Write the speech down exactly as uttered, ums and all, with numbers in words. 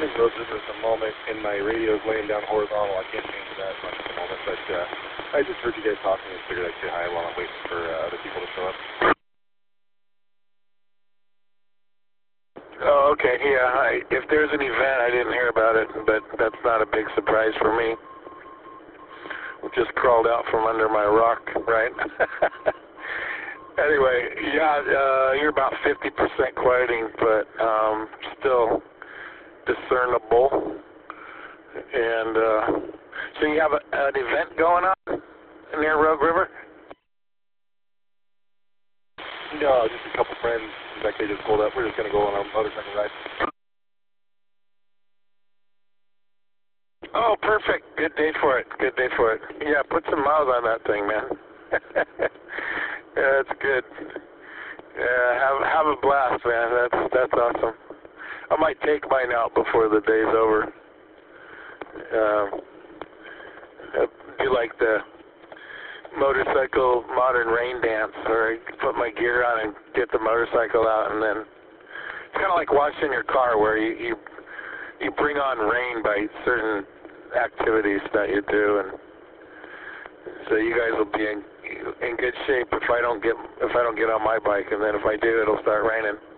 in road business at the moment, and my radio is laying down horizontal. I can't change that much at the moment, but uh, I just heard you guys talking and figured I'd say hi while I'm waiting for uh, other people to show up. Oh, okay, yeah. I, if there's an event, I didn't hear about it, but that's not a big surprise for me. Just crawled out from under my rock, right? Anyway, yeah, uh, you're about fifty percent quieting, but um, still discernible. And uh, so you have a, an event going on near Rogue River? No, just a couple friends. In fact, they just pulled up. We're just going to go on our motorcycle ride. Oh, perfect. Good day for it. Good day for it. Yeah, put some miles on that thing, man. Yeah, that's good. Yeah, have have a blast, man. That's that's awesome. I might take mine out before the day's over. Um, do like the motorcycle modern rain dance, or I put my gear on and get the motorcycle out, and then it's kind of like washing your car, where you you you bring on rain by certain activities that you do, and so you guys will be in in good shape if I don't get if I don't get on my bike, and then if I do, it'll start raining.